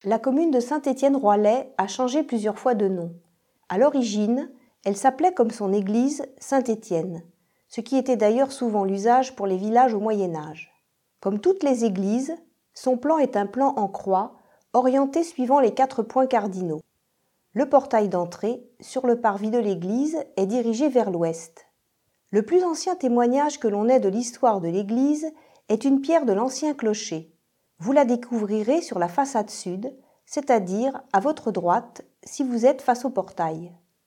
La commune de Saint-Étienne-Roillet a changé plusieurs fois de nom. À l'origine, elle s'appelait comme son église Saint-Étienne, ce qui était d'ailleurs souvent l'usage pour les villages au Moyen Âge. Comme toutes les églises, son plan est un plan en croix, orienté suivant les 4 points cardinaux. Le portail d'entrée, sur le parvis de l'église, est dirigé vers l'ouest. Le plus ancien témoignage que l'on ait de l'histoire de l'église est une pierre de l'ancien clocher. Vous la découvrirez sur la façade sud, c'est-à-dire à votre droite si vous êtes face au portail.